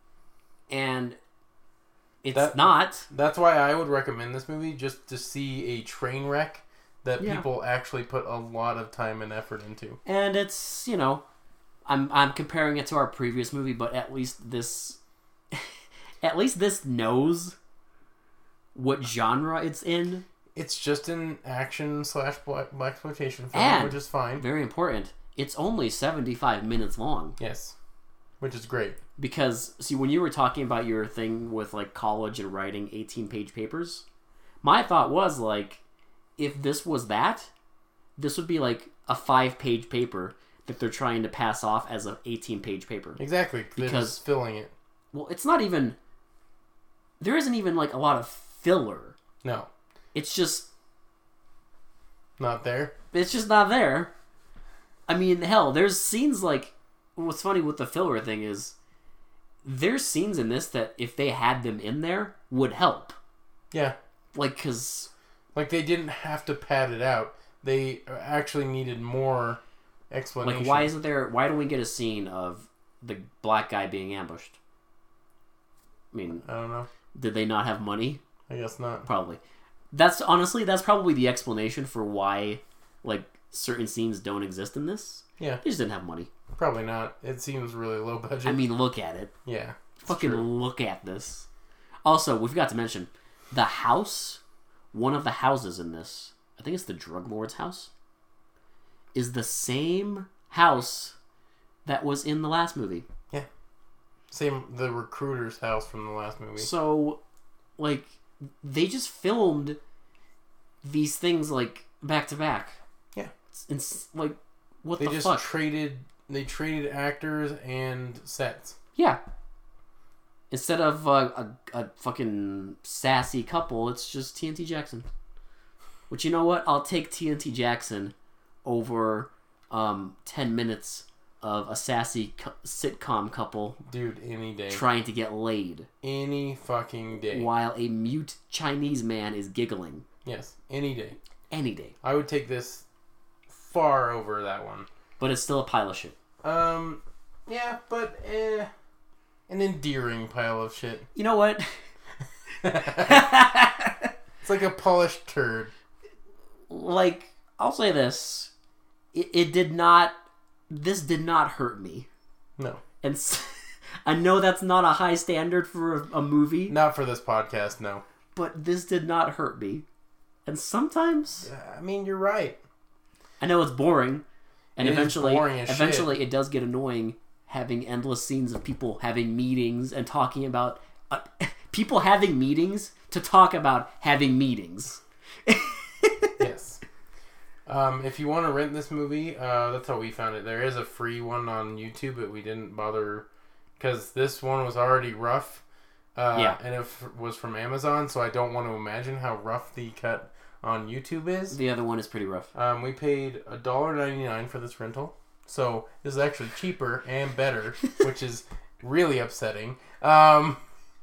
And it's That- not. That's why I would recommend this movie, just to see a train wreck that Yeah. people actually put a lot of time and effort into. And it's, you know, I'm I'm comparing it to our previous movie, but at least this at least this knows what genre it's in. It's just an action slash black exploitation film, And- which is fine. Very important. It's only seventy-five minutes long. Yes, which is great. Because, see, when you were talking about your thing with, like, college and writing eighteen-page papers, my thought was, like, if this was that, this would be, like, a five-page paper that they're trying to pass off as an eighteen-page paper. Exactly, they're Because- just filling it. Well, it's not even... There isn't even, like, a lot of filler. No, It's just... not there. It's just not there. I mean, hell, there's scenes, like... What's funny with the filler thing is... There's scenes in this that, if they had them in there, would help. Yeah, Like, because... like they didn't have to pad it out. They actually needed more explanation. Like, why isn't there... Why don't we get a scene of the black guy being ambushed? I mean, I don't know. did they not have money? I guess not. Probably. That's, honestly, that's probably the explanation for why, like, certain scenes don't exist in this. Yeah, They just didn't have money. probably not. It seems really low budget. I mean, look at it. yeah, it's Fucking true. look at this. Also, we forgot to mention, the house, one of the houses in this, I think it's the drug lord's house, is the same house that was in the last movie. Same the recruiter's house from the last movie. So, like, they just filmed these things like back to back. Yeah. It's, it's like what they the just fuck? traded. They traded actors and sets. Yeah. Instead of uh, a a fucking sassy couple, it's just T N T Jackson. Which, you know what? I'll take T N T Jackson over um, ten minutes of a sassy co- sitcom couple, dude, any day, trying to get laid, any fucking day, while a mute Chinese man is giggling. Yes, any day, any day. I would take this far over that one. But it's still a pile of shit. Um, yeah, but eh, an endearing pile of shit. You know what? It's like a polished turd. Like, I'll say this. It, it did not... This did not hurt me. No. And I know that's not a high standard for a, a movie. Not for this podcast, no. But this did not hurt me. And sometimes... I mean, you're right. I know it's boring. And it eventually, is boring as eventually shit. It does get annoying having endless scenes of people having meetings and talking about... Uh, people having meetings to talk about having meetings. Yes. Um, if you want to rent this movie, uh, that's how we found it. There is a free one on YouTube, but we didn't bother because this one was already rough. Uh, yeah. And it f- was from Amazon, so I don't want to imagine how rough the cut on YouTube is. The other one is pretty rough. Um, we paid one dollar ninety-nine for this rental, so this is actually cheaper and better, which is really upsetting. Um,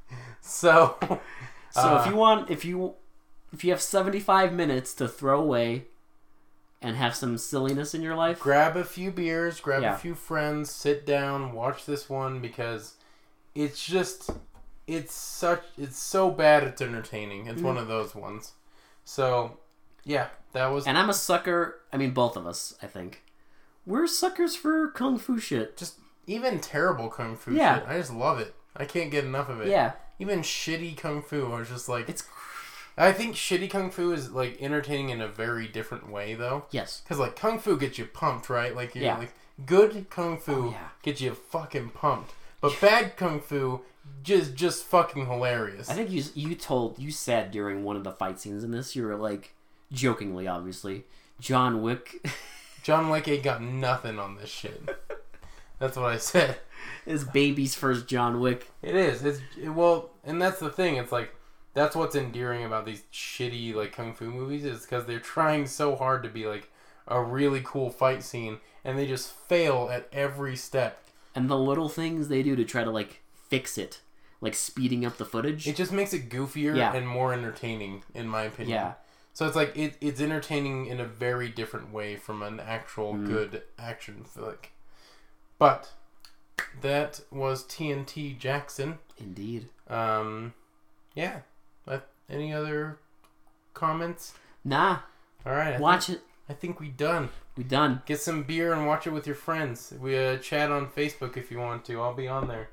so, so uh, if you want, if you if you have seventy-five minutes to throw away and have some silliness in your life, grab a few beers, grab yeah. a few friends, sit down, watch this one because it's just it's such it's so bad it's entertaining. It's mm. one of those ones. So, yeah, that was... And I'm a sucker... I mean, both of us, I think. We're suckers for kung fu shit. Just even terrible kung fu yeah. shit. I just love it. I can't get enough of it. Yeah. Even shitty kung fu, I was just like... It's... I think shitty kung fu is, like, entertaining in a very different way, though. Yes. Because, like, kung fu gets you pumped, right? Like, you're, yeah. like good kung fu oh, yeah. gets you fucking pumped. But bad kung fu... Just, just fucking hilarious. I think you you told you said during one of the fight scenes in this, you were like, jokingly, obviously, John Wick. John Wick ain't got nothing on this shit. That's what I said. His baby's first John Wick. It is. It's it, well, and that's the thing. It's like that's what's endearing about these shitty like kung fu movies is because they're trying so hard to be like a really cool fight scene, and they just fail at every step. And the little things they do to try to like fix it, like speeding up the footage. It just makes it goofier yeah. and more entertaining, in my opinion. Yeah. So it's like it, it's entertaining in a very different way from an actual mm. good action flick. But that was T N T Jackson. Indeed. Um, yeah. But any other comments? Nah. All right. I watch think, it. I think we done. We done. Get some beer and watch it with your friends. We uh, chat on Facebook if you want to. I'll be on there.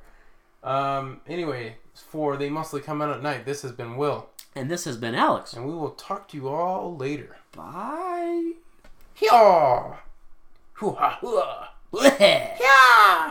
Um, anyway, for They Mostly Come Out at Night, this has been Will. And this has been Alex. And we will talk to you all later. Bye. Hee-haw! Hoo-ha! Hoo-ha! Yeah!